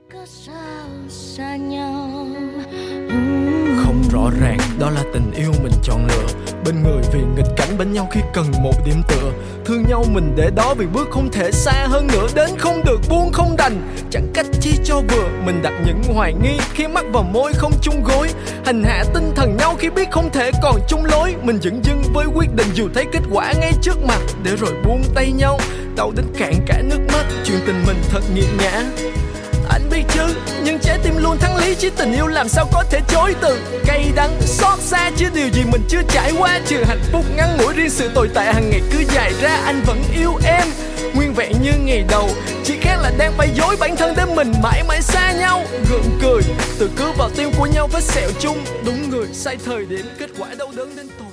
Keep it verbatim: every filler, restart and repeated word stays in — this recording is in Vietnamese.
Có sao xa nhau. Không rõ ràng đó là tình yêu mình chọn lựa, bên người vì nghịch cảnh bên nhau khi cần một điểm tựa. Thương nhau mình để đó vì bước không thể xa hơn nữa, đến không được buông không đành, chẳng cách chi cho vừa. Mình đặt những hoài nghi khi mắt vào môi không chung gối, hành hạ tinh thần nhau khi biết không thể còn chung lối. Mình dửng dưng với quyết định dù thấy kết quả ngay trước mặt, để rồi buông tay nhau đau đến cạn cả nước mắt. Chuyện tình mình thật nghiệt ngã, anh biết chứ, nhưng trái tim luôn thắng lý trí. Tình yêu làm sao có thể chối từ, cay đắng xót xa chứ điều gì mình chưa trải qua. Trừ hạnh phúc ngắn ngủi, riêng sự tồi tệ hàng ngày cứ dài ra. Anh vẫn yêu em nguyên vẹn như ngày đầu, chỉ khác là đang phải dối bản thân để mình mãi mãi xa nhau. Gượng cười từ cứ vào tim của nhau vết sẹo chung, đúng người sai thời điểm, kết quả đau đớn đến tột.